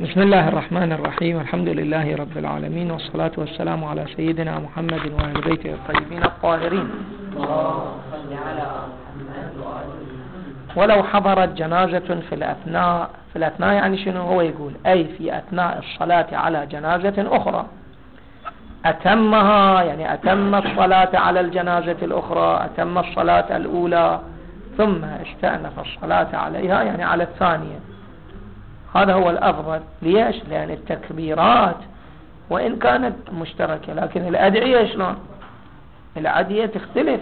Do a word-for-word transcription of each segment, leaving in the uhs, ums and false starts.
بسم الله الرحمن الرحيم. الحمد لله رب العالمين، والصلاة والسلام على سيدنا محمد وآل بيته الطيبين الطاهرين. ولو حضرت جنازة في الأثناء في الأثناء يعني شنو هو يقول؟ أي في أثناء الصلاة على جنازة أخرى أتمها، يعني أتم الصلاة على الجنازة الأخرى، أتم الصلاة الأولى ثم استأنف الصلاة عليها يعني على الثانية. هذا هو الأفضل. ليش؟ لأن التكبيرات وإن كانت مشتركة لكن الأدعية شلون؟ الأدعية تختلف.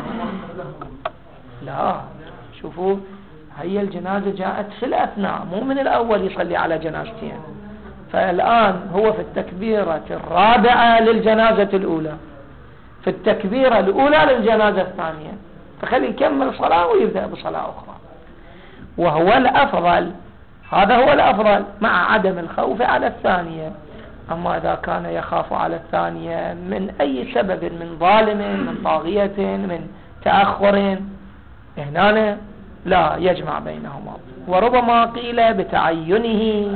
لا شوفوا، هي الجنازة جاءت في الأثناء، مو من الأول يصلي على جنازتين. فالآن هو في التكبيرة الرابعة للجنازة الأولى، في التكبيرة الأولى للجنازة الثانية، فخلي يكمل صلاة ويبدأ بصلاة أخرى. وهو الأفضل، هذا هو الأفضل مع عدم الخوف على الثانية. أما إذا كان يخاف على الثانية من أي سبب، من ظالم، من طاغية، من تأخر، هنا لا يجمع بينهما. وربما قيل بتعينه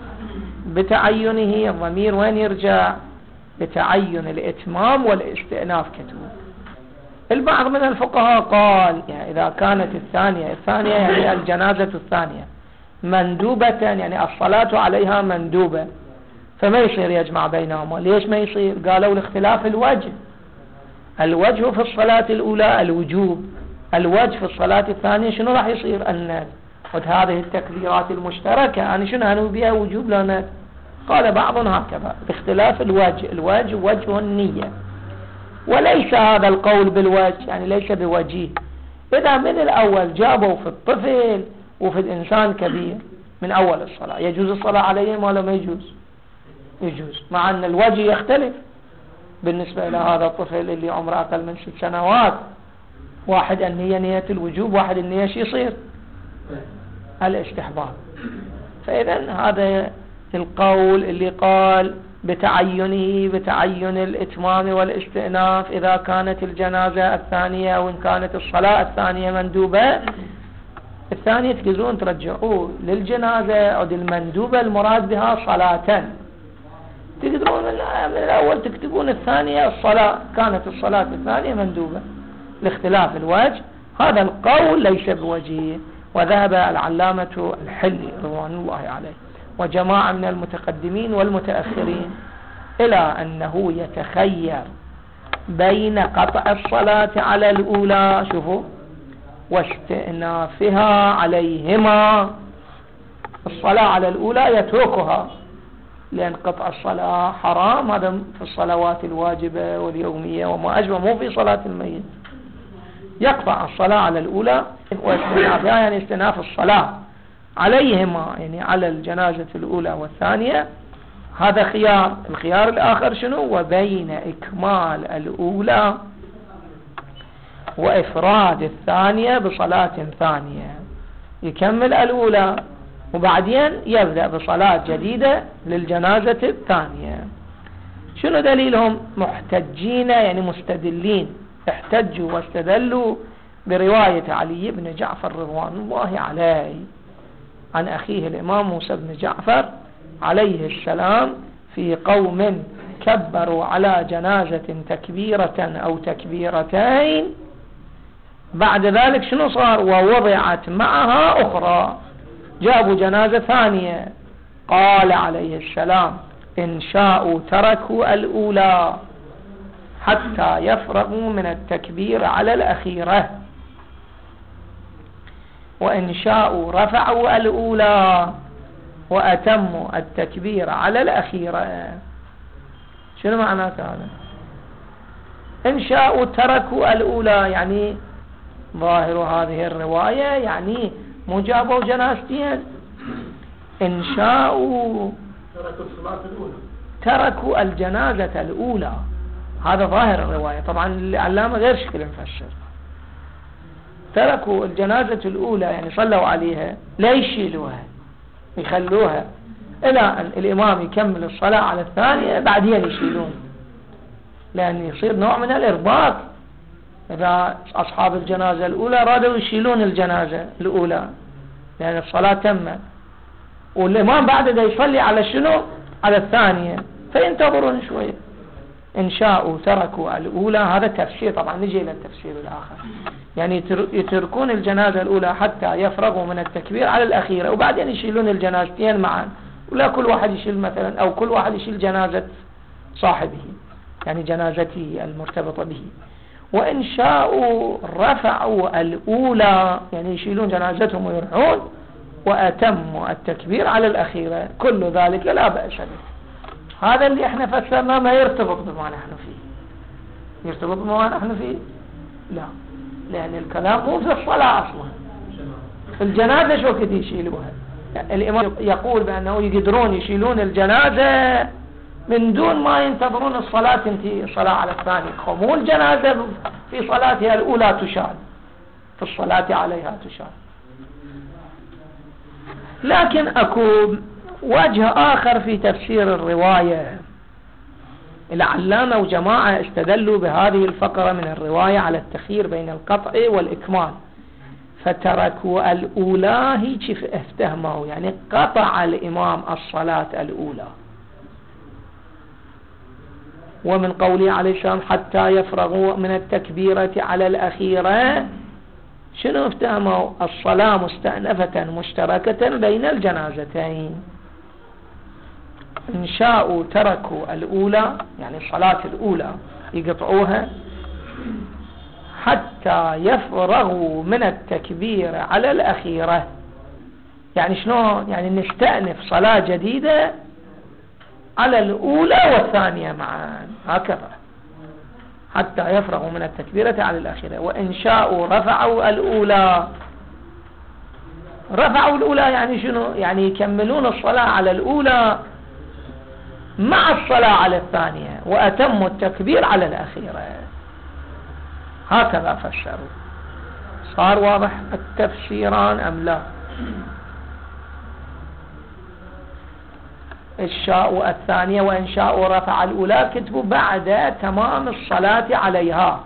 بتعينه الضمير وين يرجع؟ بتعين الإتمام والاستئناف كتبه. البعض من الفقهاء قال يعني إذا كانت الثانية الثانية يعني الجنازة الثانية مندوبة، يعني الصلاة عليها مندوبة، فما يصير يجمع بينهما. ليش ما يصير؟ قالوا لاختلاف الوجه. الوجه في الصلاة الأولى الوجوب، الوجه في الصلاة الثانية شنو راح يصير؟ الندب. وهذه التكبيرات المشتركة أنا شنو أنو بها وجوب لا ندب؟ قال بعضهم هكذا باختلاف الوجه. الوجه وجه النية، وليس هذا القول بالوجه، يعني ليس بوجيه. إذا من الأول جابوا في الطفل وفي الإنسان كبير من أول الصلاة، يجوز الصلاة عليهم ولا ما يجوز؟ يجوز، مع أن الوجه يختلف بالنسبة إلى هذا الطفل اللي عمره أقل من ست سنوات. واحد النية نية الوجوب، واحد النية شي يصير الاستحباب. فإذا هذا القول اللي قال بتعينه بتعين الإتمام والاستئناف إذا كانت الجنازة الثانية أو إن كانت الصلاة الثانية مندوبة، الثانية تقدرون ترجعوه للجنازة أو المندوبة المراد بها صلاة. تقدرون من الأول تكتبون الثانية الصلاة، كانت الصلاة الثانية مندوبة لاختلاف الوجه. هذا القول ليس بوجيه. وذهب العلامة الحلي رضوان الله عليه وجماعة من المتقدمين والمتأخرين إلى أنه يتخير بين قطع الصلاة على الأولى شوفوا واستئنافها عليهما. الصلاة على الأولى يتركها لأن قطع الصلاة حرام، هذا في الصلوات الواجبة واليومية وما أشبه، مو في صلاة الميت. يقطع الصلاة على الأولى واستئنافها يعني استئناف الصلاة عليهما، يعني على الجنازة الأولى والثانية. هذا خيار. الخيار الآخر شنو؟ وبين إكمال الأولى وإفراد الثانية بصلاة ثانية. يكمل الأولى وبعدين يبدأ بصلاة جديدة للجنازة الثانية. شنو دليلهم؟ محتجين يعني مستدلين، احتجوا واستدلوا برواية علي بن جعفر رضوان الله عليه عن أخيه الإمام موسى بن جعفر عليه السلام في قوم كبروا على جنازة تكبيرة أو تكبيرتين، بعد ذلك شنو صار؟ ووضعت معها أخرى، جابوا جنازة ثانية. قال عليه السلام إن شاءوا تركوا الأولى حتى يفرغوا من التكبير على الأخيرة، وإن شاءوا رفعوا الأولى وأتموا التكبير على الأخيرة. شنو معنى هذا؟ إن شاءوا تركوا الأولى يعني ظاهر هذه الرواية يعني مجابوا جنازتين. إن شاءوا تركوا الصلاة الأولى، تركوا الجنازة الأولى، هذا ظاهر الرواية. طبعا العلامة غير شكل مفسر. تركوا الجنازة الأولى يعني صلوا عليها، لا يشيلوها يخلوها إلى أن الإمام يكمل الصلاة على الثانية بعدين يشيلون، لأن يصير نوع من الإرباك. إذا أصحاب الجنازة الأولى رادوا يشيلون الجنازة الأولى لأن الصلاة تمت، والإمام بعد ده يصلي على شنو؟ على الثانية، فينتظرون شوية. إن شاءوا تركوا الأولى، هذا تفسير. طبعا نجي إلى التفسير الآخر، يعني يتركون الجنازة الأولى حتى يفرغوا من التكبير على الأخيرة، وبعدين يشيلون الجنازتين معا، ولا كل واحد يشيل مثلا، أو كل واحد يشيل جنازة صاحبه، يعني جنازته المرتبطة به. وإن شاءوا رفعوا الأولى، يعني يشيلون جنازتهم ويرحون، وأتموا التكبير على الأخيرة. كل ذلك لا بأس به. هذا اللي احنا فسرنا ما يرتبط بما نحن فيه. يرتبط بما نحن فيه؟ لا، لأن الكلام مو في الصلاة أصلا. في الجنازة شو كده يشيلوها؟ يعني الإمام يقول بأنه يقدرون يشيلون الجنازة من دون ما ينتظرون الصلاة تنتهي، الصلاة على الثاني. مو الجنازة في صلاتها الأولى تشال، في الصلاة عليها تشال. لكن أكو وجه آخر في تفسير الرواية. العلامة وجماعة استدلوا بهذه الفقرة من الرواية على التخيير بين القطع والإكمال، فتركوا الأولى. هيك افتهموا، يعني قطع الإمام الصلاة الأولى. ومن قوله عليه السلام حتى يفرغوا من التكبيرة على الأخيرة، شنو افتهموا؟ الصلاة مستأنفة مشتركة بين الجنازتين. إن شاءوا تركوا الأولى، يعني الصلاة الأولى يقطعوها حتى يفرغوا من التكبير على الأخيرة. يعني شنو؟ يعني نستأنف صلاة جديدة على الأولى والثانية معا، هكذا، حتى يفرغوا من التكبيرة على الأخيرة. وإن شاءوا رفعوا الأولى. رفعوا الأولى يعني شنو؟ يعني يكملون الصلاة على الأولى مع الصلاة على الثانية، وأتموا التكبير على الأخيرة. هكذا فسروا. صار واضح التفسيران أم لا؟ الشاء الثانية وإن شاء رفع الأولى كتبوا بعد تمام الصلاة عليها،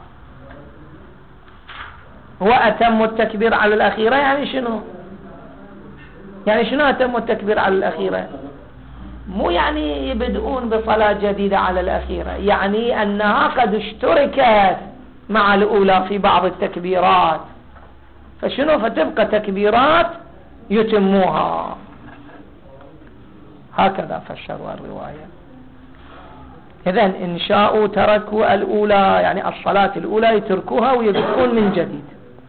وأتموا التكبير على الأخيرة. يعني شنو؟ يعني شنو أتموا التكبير على الأخيرة؟ مو يعني يبدؤون بصلاة جديدة على الأخيرة، يعني أنها قد اشتركت مع الأولى في بعض التكبيرات، فشنو؟ فتبقى تكبيرات يتموها. هكذا فسروا الرواية. إذن إن شاءوا تركوا الأولى، يعني الصلاة الأولى يتركوها ويبدؤون من جديد.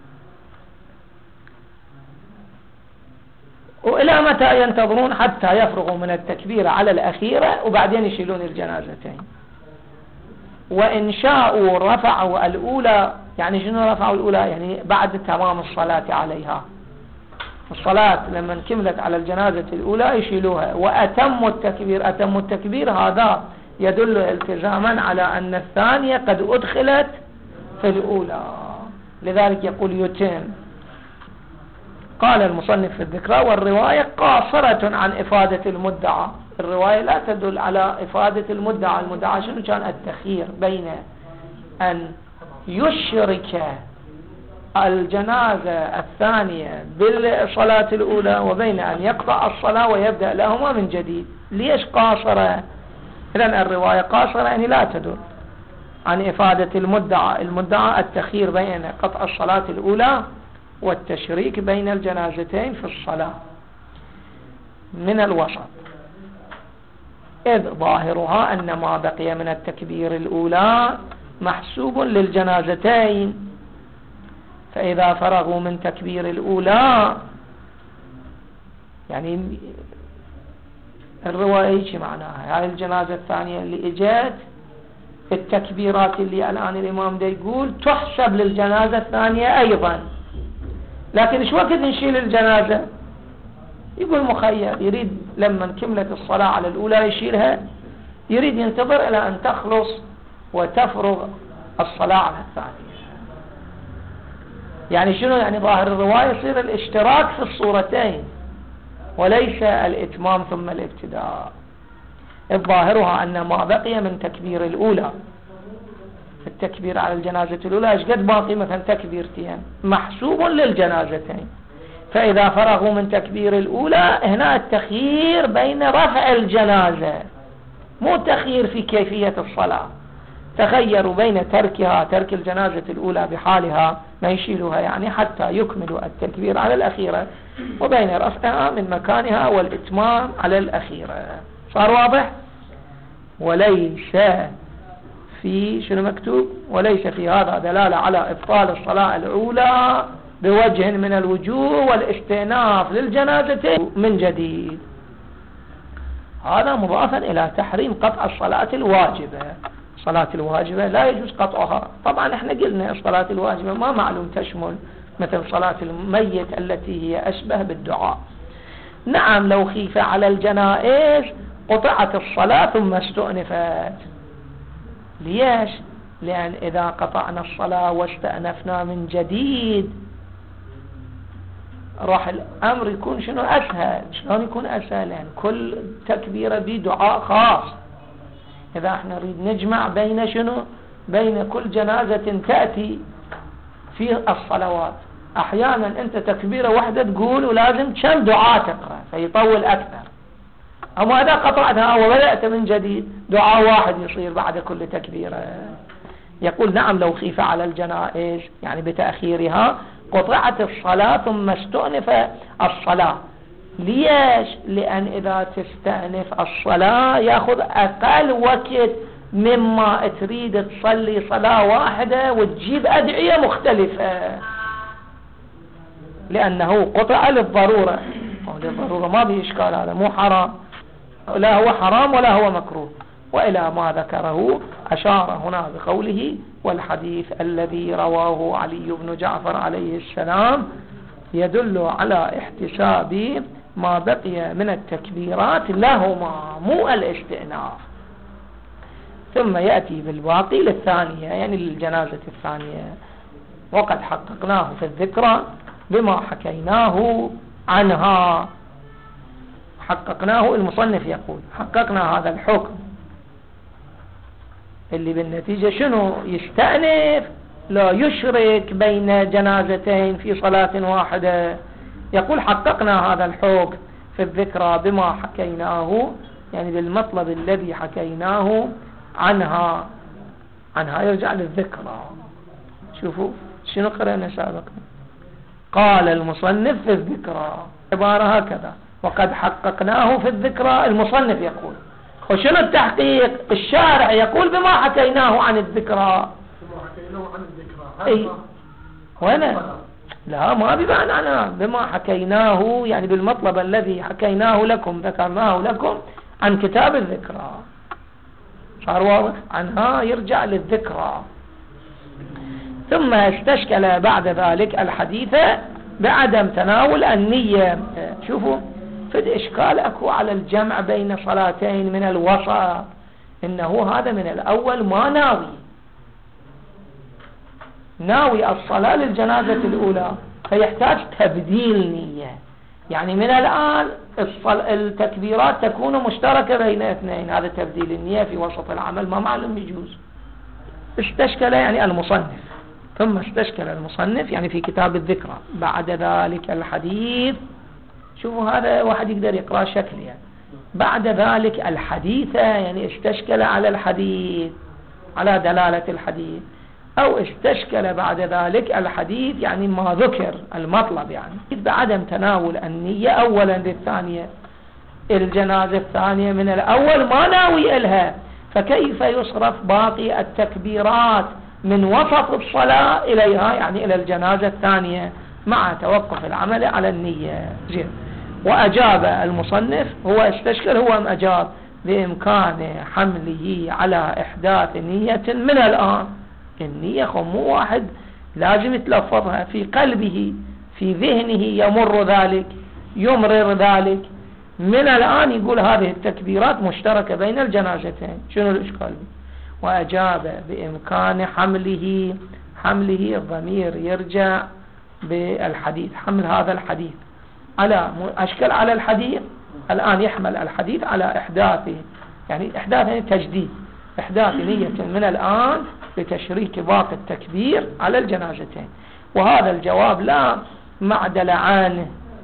وإلى متى ينتظرون؟ حتى يفرغوا من التكبير على الأخيرة، وبعدين يشيلون الجنازتين. وإن شاءوا رفعوا الأولى، يعني شنو رفعوا الأولى؟ يعني بعد تمام الصلاة عليها. الصلاة لما كملت على الجنازة الأولى يشيلوها. وأتموا التكبير. أتموا التكبير هذا يدل التزاما على أن الثانية قد أدخلت في الأولى، لذلك يقول يتم. قال المصنف في الذكرى: والرواية قاصرة عن إفادة المدعى. الرواية لا تدل على إفادة المدعى. المدعى شنو كان؟ التخيير بين أن يشرك الجنازة الثانية بالصلاة الأولى وبين أن يقطع الصلاة ويبدأ لهما من جديد. ليش قاصرة؟ إذن الرواية قاصرة يعني لا تدل عن إفادة المدعى. المدعى التخيير بين قطع الصلاة الأولى والتشريك بين الجنازتين في الصلاة من الوسط، إذ ظاهرها أن ما بقي من التكبير الأولى محسوب للجنازتين، فإذا فرغوا من تكبير الأولى، يعني الرواية ايش معناها؟ هاي الجنازة الثانية اللي اجت، التكبيرات اللي الآن الإمام دا يقول تحسب للجنازة الثانية أيضا. لكن ايش وقت نشيل الجنازة؟ يقول مخير، يريد لما كملت الصلاة على الأولى يشيلها، يريد ينتظر إلى أن تخلص وتفرغ الصلاة على الثانية. يعني شنو؟ يعني ظاهر الرواية يصير الاشتراك في الصورتين وليس الإتمام ثم الابتداء. الظاهرها أن ما بقي من تكبير الأولى، التكبير على الجنازة الأولى ايش قد باقي؟ مثلا تكبيرتين محسوب للجنازتين، فإذا فرغوا من تكبير الأولى هنا التخيير بين رفع الجنازة، مو تخيير في كيفية الصلاة، تخيروا بين تركها، ترك الجنازة الأولى بحالها ما يشيلوها يعني حتى يكملوا التكبير على الأخيرة، وبين رفعها من مكانها والإتمام على الأخيرة. صار واضح؟ وليس في شنو مكتوب؟ وليس في هذا دلالة على إبطال الصلاة الأولى بوجه من الوجوه والاستئناف للجنازة من جديد. هذا مضافا إلى تحريم قطع الصلاة الواجبة. الصلاة الواجبة لا يجوز قطعها. طبعا احنا قلنا الصلاة الواجبة ما معلوم تشمل مثل صلاة الميت التي هي أشبه بالدعاء. نعم لو خيف على الجنائز قطعت الصلاة ثم استؤنفت. ليش؟ لأن إذا قطعنا الصلاة واستأنفنا من جديد راح الأمر يكون شنو أسهل. شلون يكون أسهل؟ يعني كل تكبيرة بدعاء خاص. إذا احنا نريد نجمع بين شنو؟ بين كل جنازة تأتي في الصلوات، أحيانا أنت تكبيرة واحدة تقول ولازم كم دعاء تقرأ فيطول أكثر. أما إذا قطعتها وبدأت من جديد دعاء واحد يصير بعد كل تكبيرة. يقول نعم لو خيف على الجنائز يعني بتأخيرها قطعت الصلاة ثم استؤنف الصلاة. ليش؟ لأن إذا تستأنف الصلاة يأخذ أقل وقت مما تريد تصلي صلاة واحدة وتجيب أدعية مختلفة، لأنه قطع للضرورة. للضرورة ما به إشكال، هذا مو حرام، لا هو حرام ولا هو مكروه. وإلى ما ذكره أشار هنا بقوله والحديث الذي رواه علي بن جعفر عليه السلام يدل على احتساب ما بقي من التكبيرات لهما مو الاستئناف. ثم يأتي بالباقي للثانية يعني للجنازة الثانية. وقد حققناه في الذكرى بما حكيناه عنها. حققناه المصنف يقول حققنا هذا الحكم اللي بالنتيجة شنو؟ يستأنف لا يشرك بين جنازتين في صلاة واحدة. يقول حققنا هذا الحكم في الذكرى بما حكيناه يعني بالمطلب الذي حكيناه عنها. عنها يرجع للذكرى. شوفوا شنو قرأنا سابقا. قال المصنف في الذكرى عبارة هكذا وقد حققناه في الذكرى. المصنف يقول وشنو التحقيق؟ الشارع يقول بما حكيناه عن الذكرى. بما حكيناه عن الذكرى اي وين؟ لا ما بمعنى أنا بما حكيناه يعني بالمطلب الذي حكيناه لكم ذكرناه لكم عن كتاب الذكرى. صار واضح؟ عنها يرجع للذكرى. ثم استشكل بعد ذلك الحديث بعدم تناول النية. شوفوا في إشكال أكو على الجمع بين صلاتين من الوسط. إنه هذا من الأول ما ناوي ناوي الصلاة للجنازة الأولى فيحتاج تبديل نية. يعني من الآن التكبيرات تكون مشتركة بين اثنين. هذا تبديل النية في وسط العمل ما معلوم يجوز. استشكل يعني المصنف. ثم استشكل المصنف يعني في كتاب الذكرى بعد ذلك الحديث. شوفوا هذا واحد يقدر يقرأ شكل يعني بعد ذلك الحديث يعني استشكل على الحديث على دلالة الحديث، أو استشكل بعد ذلك الحديث يعني ما ذكر المطلب يعني بعدم تناول النية أولا للثانية. الجنازة الثانية من الأول ما ناوي إلها، فكيف يصرف باقي التكبيرات من وسط الصلاة إليها يعني إلى الجنازة الثانية مع توقف العمل على النية. زين. وأجاب المصنف هو استشكل هو أم أجاب بإمكان حمله على إحداث نية من الآن. النية مو واحد لازم يتلفظها في قلبه في ذهنه يمر ذلك يمرر ذلك من الآن يقول هذه التكبيرات مشتركة بين الجنازتين. شنو الإشكال؟ وأجاب بإمكان حمله حمله الضمير يرجع بالحديث حمل هذا الحديث على أشكل على الحديث. الآن يحمل الحديث على إحداثه يعني إحداث يعني تجديد إحداث نية من الآن لتشريك باقي التكبير على الجنازتين. وهذا الجواب لا معدل عنه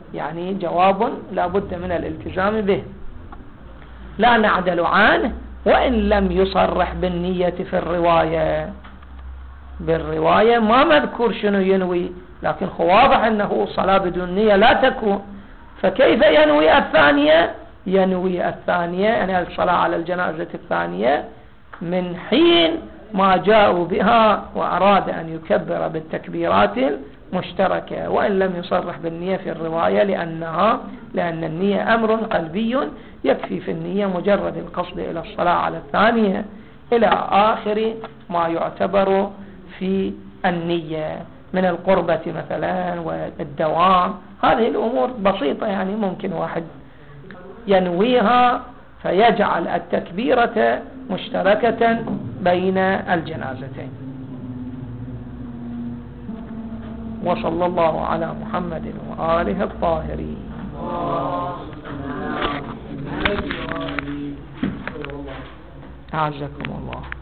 يعني جواب لا بد من الالتزام به لا نعدل عنه، وإن لم يصرح بالنية في الرواية. بالرواية ما مذكور شنو ينوي، لكن واضح أنه صلاة بدون نية لا تكون، فكيف ينوي الثانية؟ ينوي الثانية يعني الصلاة على الجنازة الثانية من حين ما جاءوا بها وأراد أن يكبر بالتكبيرات المشتركة، وإن لم يصرح بالنية في الرواية لأنها لأن النية أمر قلبي يكفي في النية مجرد القصد إلى الصلاة على الثانية إلى آخر ما يعتبر في النية من القربة مثلا والدوام. هذه الأمور بسيطة يعني ممكن واحد ينويها فيجعل التكبيرة مشتركة بين الجنازتين. وصلى الله على محمد وآله الطاهرين. أعزكم الله.